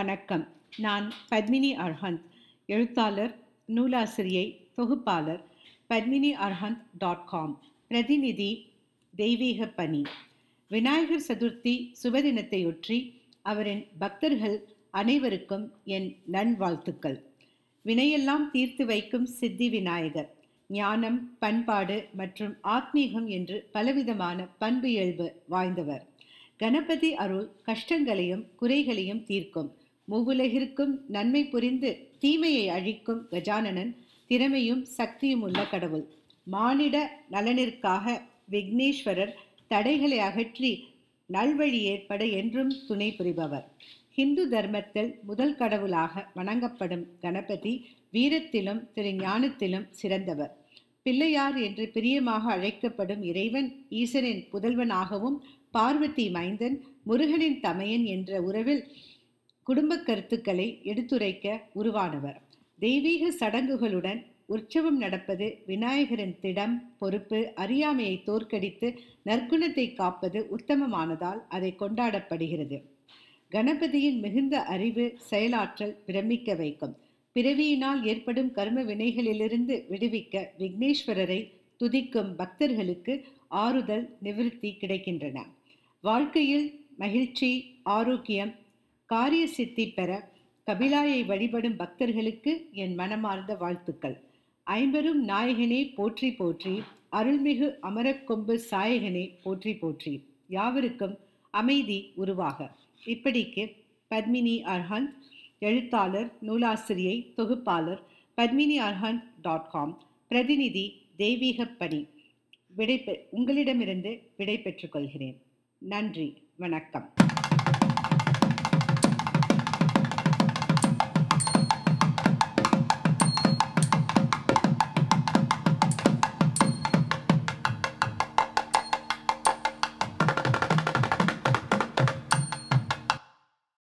வணக்கம். நான் பத்மினி அர்ஹந்த், எழுத்தாளர், நூலாசிரியை, தொகுப்பாளர், padminiarhant.com. பிரதிநிதி, தெய்வீக பணி. விநாயகர் சதுர்த்தி சுபதினத்தையொற்றி அவரின் பக்தர்கள் அனைவருக்கும் என் நல்வாழ்த்துக்கள். வினையெல்லாம் தீர்த்து வைக்கும் சித்தி விநாயகர், ஞானம், பண்பாடு மற்றும் ஆத்மீகம் என்று பலவிதமான பண்பு இயல்பு வாய்ந்தவர். கணபதி அருள் கஷ்டங்களையும் குறைகளையும் தீர்க்கும். மூவுலகிற்கும் நன்மை புரிந்து தீமையை அழிக்கும் கஜானனன் திறமையும் சக்தியும் உள்ள கடவுள். மானிட நலனிற்காக விக்னேஸ்வரர் தடைகளை அகற்றி நல்வழி ஏற்பட என்றும் துணை புரிபவர். ஹிந்து தர்மத்தில் முதல் கடவுளாக வணங்கப்படும் கணபதி வீரத்திலும் ஞானத்திலும் சிறந்தவர். பிள்ளையார் என்று பிரியமாக அழைக்கப்படும் இறைவன் ஈசனின் புதல்வனாகவும் பார்வதி மைந்தன், முருகனின் தமையன் என்ற உறவில் குடும்ப கருத்துக்களை எடுத்துரைக்க உருவானவர். தெய்வீக சடங்குகளுடன் உற்சவம் நடப்பது விநாயகரின் திடம், பொறுப்பு, அறியாமையை தோற்கடித்து நற்குணத்தை காப்பது உத்தமமானதால் அதை கொண்டாடப்படுகிறது. கணபதியின் மிகுந்த அறிவு, செயலாற்றல் பிரமிக்க வைக்கும். பிறவியினால் ஏற்படும் கர்ம வினைகளிலிருந்து விடுவிக்க விக்னேஸ்வரரை துதிக்கும் பக்தர்களுக்கு ஆறுதல், நிவிருத்தி கிடைக்கின்றன. வாழ்க்கையில் மகிழ்ச்சி, ஆரோக்கியம், காரிய சித்தி பெற கபிலாயை வழிபடும் பக்தர்களுக்கு என் மனமார்ந்த வாழ்த்துக்கள். ஐம்பெரும் நாயகனே போற்றி போற்றி, அருள்மிகு அமரக்கொம்பு சாயகனே போற்றி போற்றி, யாவருக்கும் அமைதி உருவாக. இப்படிக்கு பத்மினி அர்ஹந்த், எழுத்தாளர், நூலாசிரியை, தொகுப்பாளர், padminiarhant.com. பிரதிநிதி, தெய்வீக பணி. உங்களிடமிருந்து விடை பெற்றுக் கொள்கிறேன். நன்றி, வணக்கம்.